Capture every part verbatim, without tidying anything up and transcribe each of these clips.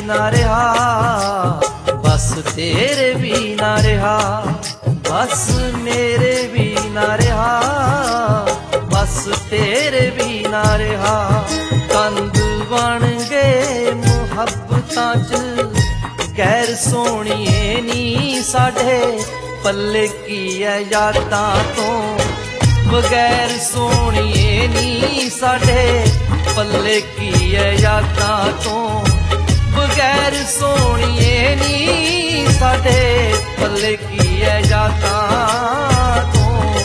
ना रहा, बस तेरे भी ना रहा, बस मेरे भी ना रहा, बस तेरे भी ना रहा। कंद बन गए मुहब्बतां च गैर सोहणिए नी साडे पल्ले की है यादां तो बगैर सोहणिए नी साडे पल्ले की है यादां तो बगैर सोहणिए नी साडे पल्ले की है यादां तो।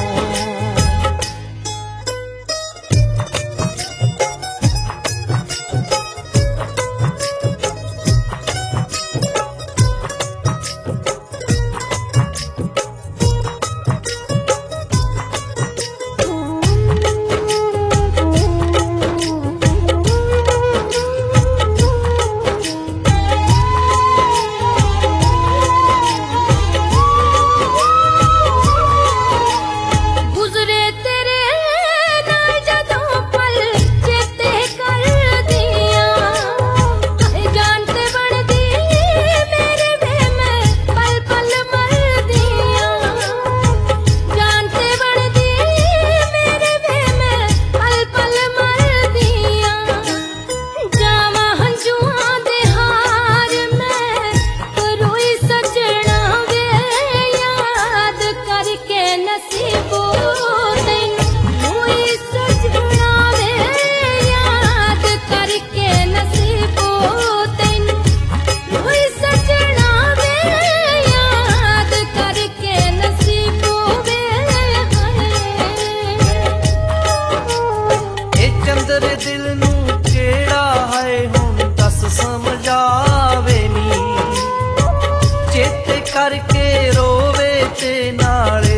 करके रोवे ते नाले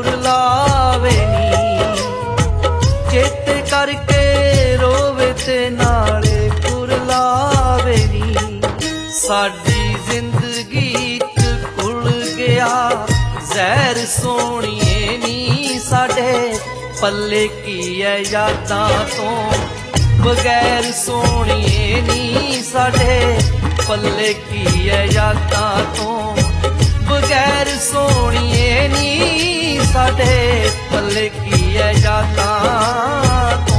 कुरलावे नी, चेते करके रोवे ते नाले कुरलावे नी। साडी जिंदगी च घुल गया जहर सोहणिए नी साडे पल्ले की है यादां तो बगैर सोहणिए नी साडे पल्ले की है यादां तो बगैर सोहणिए नी साडे पल्ले की है यादां तो।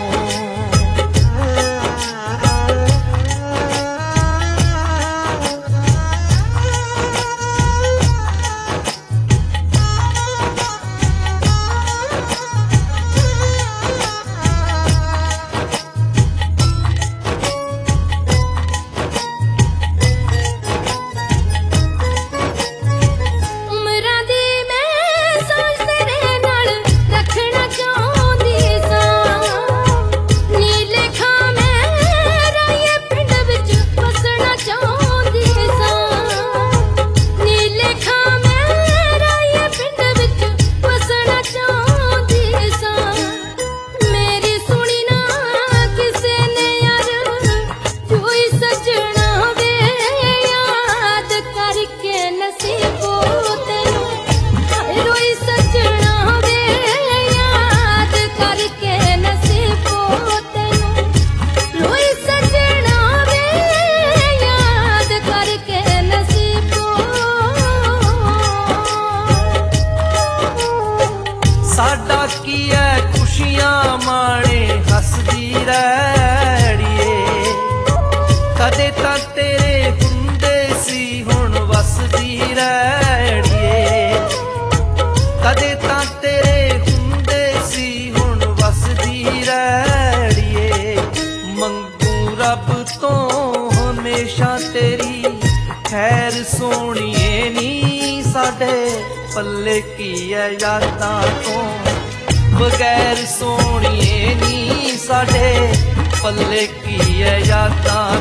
साडा की है खुशियां माणे हसदी रैड़िए कदे तां तेरे हुंदे सी हुण वसदी रैड़िए कदे तां तेरे हुंदे सी हुण वसदी रैड़िए। मंगू रब तो हमेशा तेरी खैर सोहणिए नी साडे पल्ले की है यादां तो बगैर सोहणिए नी साडे पल्ले की है यादां